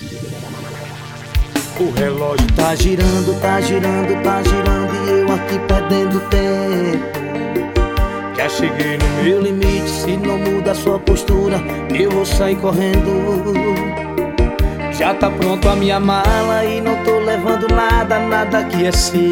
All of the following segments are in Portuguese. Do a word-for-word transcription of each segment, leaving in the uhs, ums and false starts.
O relógio tá girando, tá girando, tá girando e eu aqui perdendo tempo. Já cheguei no meu limite, se não muda a sua postura, eu vou sair correndo. Já tá pronto a minha mala e não tô levando nada, nada que é seu,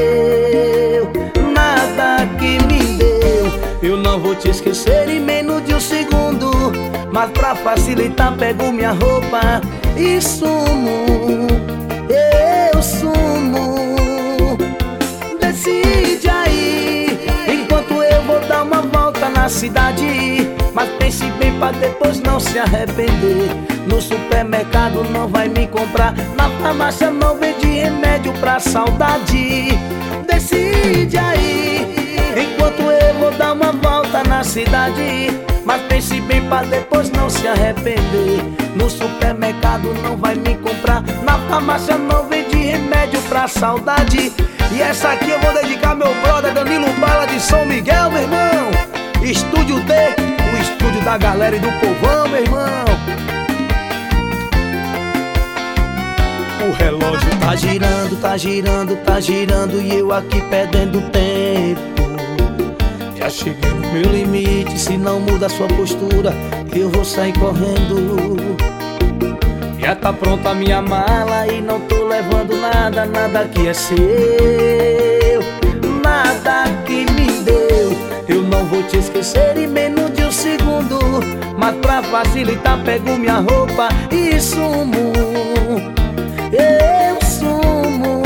nada que me deu. Eu não vou te esquecer em menos de um segundo, mas pra facilitar pego minha roupa e sumo. Eu sumo. Decide aí, enquanto eu vou dar uma volta na cidade. Mas pense bem pra depois não se arrepender. No supermercado não vai me comprar, na farmácia não vende remédio pra saudade. Decide aí, enquanto eu vou dar uma volta na cidade. Mas pense bem pra depois não se arrepender. No supermercado não vai me comprar, na farmácia não vende remédio pra saudade. E essa aqui eu vou dedicar meu brother Danilo Bala de São Miguel, meu irmão. Estúdio D, o estúdio da galera e do povão, meu irmão. O relógio tá girando, tá girando, tá girando e eu aqui perdendo tempo. Já cheguei no meu limite, se não muda a sua postura, eu vou sair correndo. Já tá pronta a minha mala e não tô levando nada, nada que é seu, nada que me deu. Eu não vou te esquecer em menos de um segundo, mas pra facilitar pego minha roupa e sumo. Eu sumo.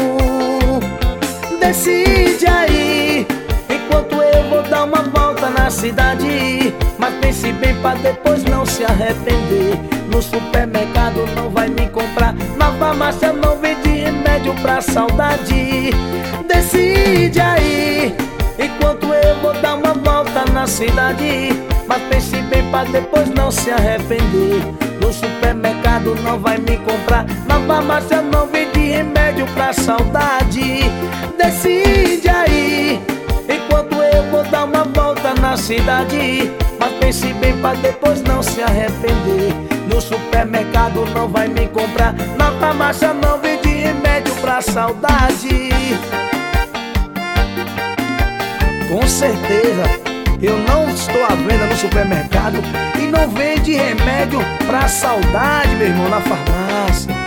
Decide aí, enquanto eu vou dar uma volta na cidade. Mas pense bem pra depois não se arrepender. No supermercado não vai me comprar, na farmácia não vende remédio pra saudade. Decide aí, enquanto eu vou dar uma volta na cidade. Mas pense bem pra depois não se arrepender. No supermercado não vai me comprar, na farmácia não vende remédio pra saudade. Decide aí, enquanto eu vou dar uma volta na cidade. Mas pense bem pra depois não se arrepender. No supermercado não vai me comprar, na farmácia não vende remédio pra saudade. Com certeza, eu não estou à venda no supermercado e não vende remédio pra saudade, meu irmão, na farmácia.